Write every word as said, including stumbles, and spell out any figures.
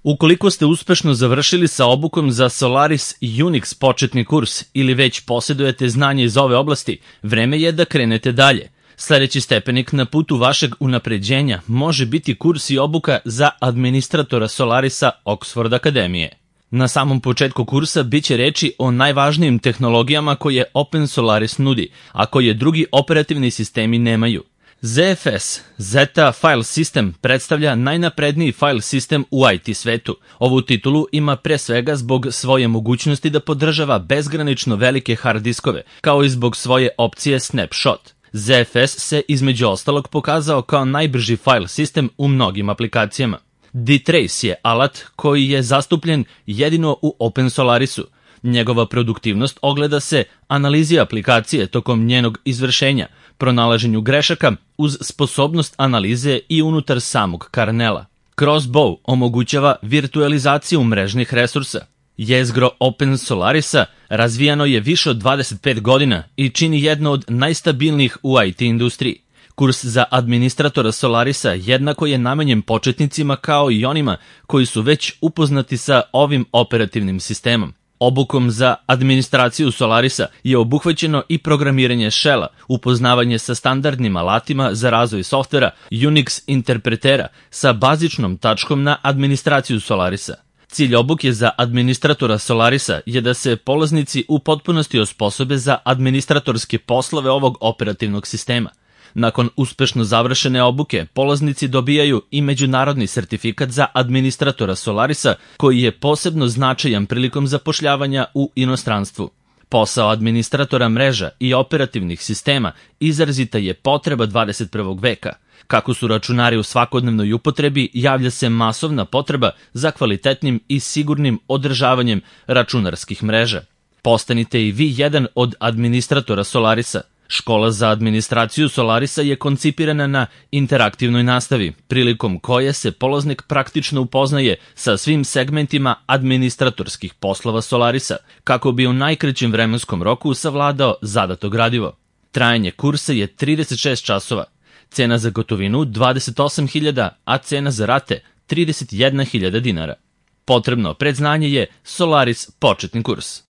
Ukoliko ste uspešno završili sa obukom za Solaris Unix početni kurs ili već posjedujete znanje iz ove oblasti, vreme je da krenete dalje. Sledeći stepenik na putu vašeg unapređenja može biti kurs i obuka za administratora Solarisa Oxford Akademije. Na samom početku kursa biće reči o najvažnijim tehnologijama koje Open Solaris nudi, a koje drugi operativni sistemi nemaju. Z F S, Zeta File System, predstavlja najnapredniji file sistem u I T svetu. Ovu titulu ima pre svega zbog svoje mogućnosti da podržava bezgranično velike hard diskove, kao i zbog svoje opcije Snapshot. Z F S se između ostalog pokazao kao najbrži file sistem u mnogim aplikacijama. D-Trace je alat koji je zastupljen jedino u Open Solarisu. Njegova produktivnost ogleda se analizi aplikacije tokom njenog izvršenja, pronalaženju grešaka uz sposobnost analize i unutar samog karnela. Crossbow omogućava virtualizaciju mrežnih resursa. Jezgro Open Solarisa razvijano je više od dvadeset pet godina i čini jedno od najstabilnijih u I T industriji. Kurs za administratora Solarisa jednako je namenjen početnicima kao i onima koji su već upoznati sa ovim operativnim sistemom. Obukom za administraciju Solarisa je obuhvaćeno i programiranje shella, upoznavanje sa standardnim alatima za razvoj softvera, Unix interpretera sa bazičnom tačkom na administraciju Solarisa. Cilj obuke za administratora Solarisa je da se polaznici u potpunosti osposobe za administratorske poslove ovog operativnog sistema. Nakon uspešno završene obuke, polaznici dobijaju i međunarodni sertifikat za administratora Solarisa, koji je posebno značajan prilikom zapošljavanja u inostranstvu. Posao administratora mreža i operativnih sistema izrazita je potreba dvadeset prvog veka. Kako su računari u svakodnevnoj upotrebi, javlja se masovna potreba za kvalitetnim i sigurnim održavanjem računarskih mreža. Postanite i vi jedan od administratora Solarisa. Škola za administraciju Solarisa je koncipirana na interaktivnoj nastavi, prilikom koje se polaznik praktično upoznaje sa svim segmentima administratorskih poslova Solarisa, kako bi u najkraćem vremenskom roku savladao zadato gradivo. Trajanje kursa je trideset šest časova, cena za gotovinu dvadeset osam hiljada, a cena za rate trideset jedna hiljada dinara. Potrebno predznanje je Solaris početni kurs.